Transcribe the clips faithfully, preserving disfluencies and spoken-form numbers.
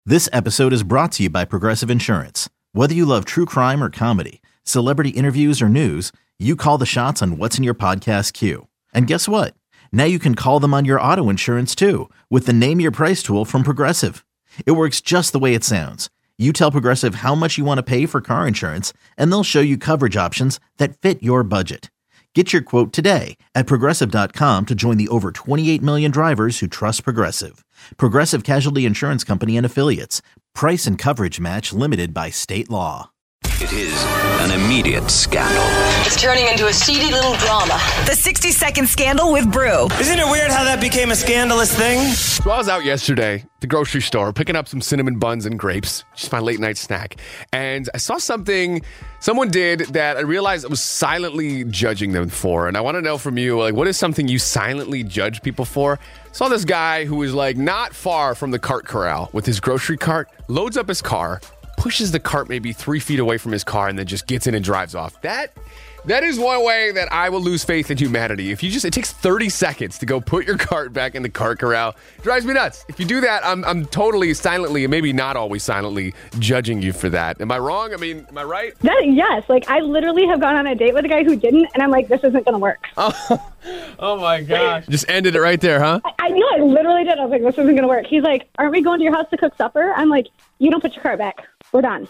This episode is brought to you by Progressive Insurance. Whether you love true crime or comedy, celebrity interviews or news, you call the shots on what's in your podcast queue. And guess what? Now you can call them on your auto insurance too with the Name Your Price tool from Progressive. It works just the way it sounds. You tell Progressive how much you want to pay for car insurance, and they'll show you coverage options that fit your budget. Get your quote today at Progressive dot com to join the over twenty-eight million drivers who trust Progressive. Progressive Casualty Insurance Company and Affiliates. Price and coverage match limited by state law. It is an immediate scandal. It's turning into a seedy little drama. The sixty second Scandal with Brew. Isn't it weird how that became a scandalous thing? So I was out yesterday at the grocery store picking up some cinnamon buns and grapes, just my late night snack. And I saw something someone did that I realized I was silently judging them for. And I want to know from you, like, what is something you silently judge people for? I saw this guy who was like not far from the cart corral with his grocery cart, loads up his car, pushes the cart maybe three feet away from his car, and then just gets in and drives off. That that is one way that I will lose faith in humanity. If you just, it takes thirty seconds to go put your cart back in the cart corral. It drives me nuts. If you do that, I'm I'm totally silently, and maybe not always silently, judging you for that. Am I wrong? I mean, am I right? That, yes. Like, I literally have gone on a date with a guy who didn't, and I'm like, this isn't going to work. Oh, oh my gosh. Just ended it right there, huh? I, I know, I literally did. I was like, this isn't going to work. He's like, aren't we going to your house to cook supper? I'm like, you don't put your cart back. We're done.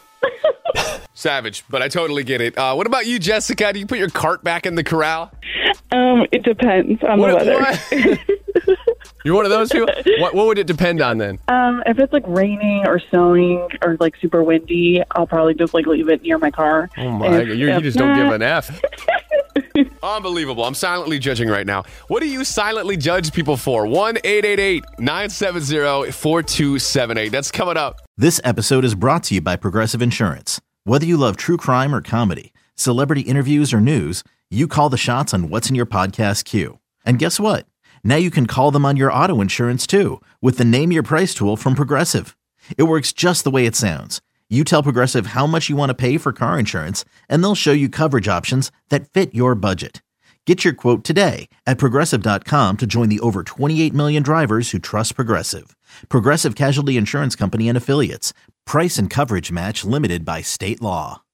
Savage, but I totally get it. Uh, what about you, Jessica? Do you put your cart back in the corral? Um, it depends on What- the weather. You're one of those people? What, what would it depend on then? um, if it's like raining or snowing or like super windy, I'll probably just like leave it near my car. Oh my, If- you, you if just don't not- give an F. Unbelievable. I'm silently judging right now. What do you silently judge people for? one eight eight eight nine seven zero four two seven eight. That's coming up. This episode is brought to you by Progressive Insurance. Whether you love true crime or comedy, celebrity interviews or news, you call the shots on what's in your podcast queue. And guess what? Now you can call them on your auto insurance too with the Name Your Price tool from Progressive. It works just the way it sounds. You tell Progressive how much you want to pay for car insurance, and they'll show you coverage options that fit your budget. Get your quote today at Progressive dot com to join the over twenty-eight million drivers who trust Progressive. Progressive Casualty Insurance Company and Affiliates. Price and coverage match limited by state law.